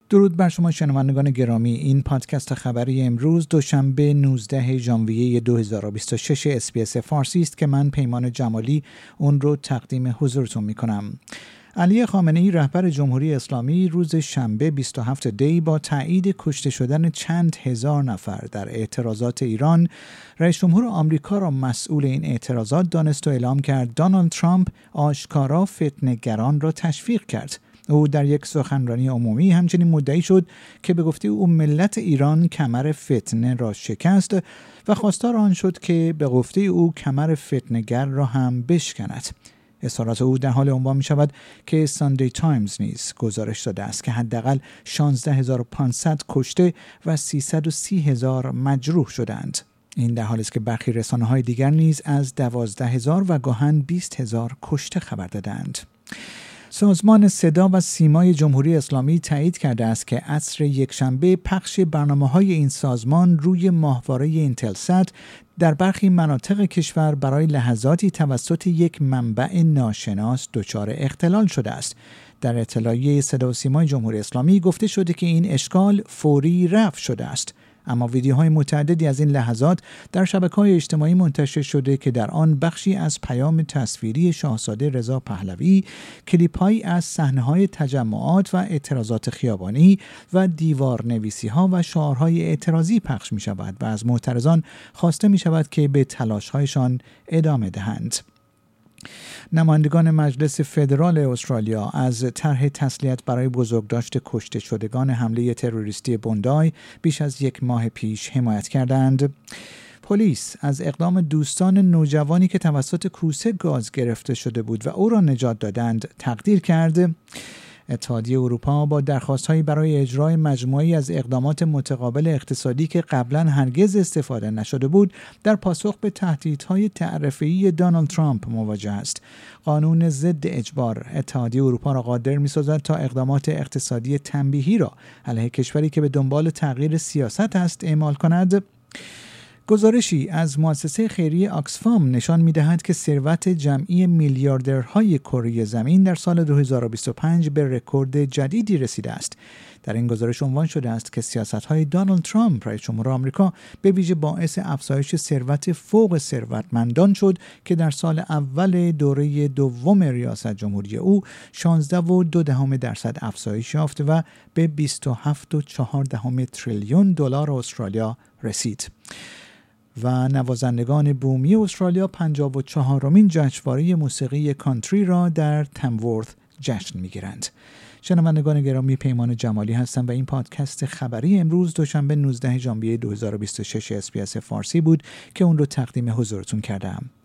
درود بر شما شنوندگان گرامی. این پادکست خبری امروز دوشنبه 19 ژانویه 2026 اس‌بی‌اس فارسی است که من پیمان جمالی اون رو تقدیم حضورتون میکنم. علی خامنه‌ای رهبر جمهوری اسلامی روز شنبه 27 دی با تایید کشته شدن چند هزار نفر در اعتراضات ایران، رئیس جمهور آمریکا را مسئول این اعتراضات دانست و اعلام کرد دونالد ترامپ آشکارا فتنه‌گران را تشویق کرد. او در یک سخنرانی عمومی همچنین مدعی شد که به گفته او ملت ایران کمر فتنه را شکست و خواستار آن شد که به گفته او کمر فتنه‌گر را هم بشکند. اظهارات او در حال عنوان می شود که ساندی تایمز نیز گزارش داده است که حداقل 16500 کشته و 330,000 مجروح شدند. این در حالی است که برخی رسانه‌های دیگر نیز از 12,000 و گاهن 20,000 کشته خبر دادند. سازمان صدا و سیمای جمهوری اسلامی تایید کرده است که عصر یکشنبه پخش برنامه‌های این سازمان روی ماهواره اینتلسات در برخی مناطق کشور برای لحظاتی توسط یک منبع ناشناس دچار اختلال شده است. در اطلاعیه صدا و سیمای جمهوری اسلامی گفته شده که این اشکال فوری رفع شده است. اما ویدیوهای متعددی از این لحظات در شبکه‌های اجتماعی منتشر شده که در آن بخشی از پیام تصویری شاهزاده رضا پهلوی، کلیپ‌هایی از صحنه‌های تجمعات و اعتراضات خیابانی و دیوارنویسی‌ها و شعارهای اعتراضی پخش می‌شود و از معترضان خواسته می‌شود که به تلاش‌هایشان ادامه دهند. نمایندگان مجلس فدرال استرالیا از طرح تسلیت برای بزرگداشت کشته شدگان حمله تروریستی بوندای بیش از یک ماه پیش حمایت کردند. پلیس از اقدام دوستان نوجوانی که توسط کوسه گاز گرفته شده بود و او را نجات دادند تقدیر کرد. اتحادیه اروپا با درخواست‌هایی برای اجرای مجموعه‌ای از اقدامات متقابل اقتصادی که قبلا هرگز استفاده نشده بود در پاسخ به تهدیدهای تعرفه‌ای دونالد ترامپ مواجه است. قانون ضد اجبار اتحادیه اروپا را قادر می‌سازد تا اقدامات اقتصادی تنبیهی را علیه کشوری که به دنبال تغییر سیاست است اعمال کند. گزارشی از مؤسسه خیریه آکسفام نشان می‌دهد که ثروت جمعی میلیاردرهای کره زمین در سال 2025 به رکورد جدیدی رسیده است. در این گزارش عنوان شده است که سیاست‌های دونالد ترامپ رئیس جمهور آمریکا به ویژه باعث افزایش ثروت فوق ثروتمندان شد که در سال اول دوره دوم ریاست جمهوری او 16.2% افزایش یافت و به 27.4 تریلیون دلار استرالیا رسید. و نوازندگان بومی استرالیا 54مین جشنواره موسیقی کانتری را در تمورث جشن می‌گیرند. شنوندگان گرامی، پیمان جمالی هستم و این پادکست خبری امروز دوشنبه 19 ژانویه 2026 اس‌بی‌اس فارسی بود که اون رو تقدیم حضورتون کردم.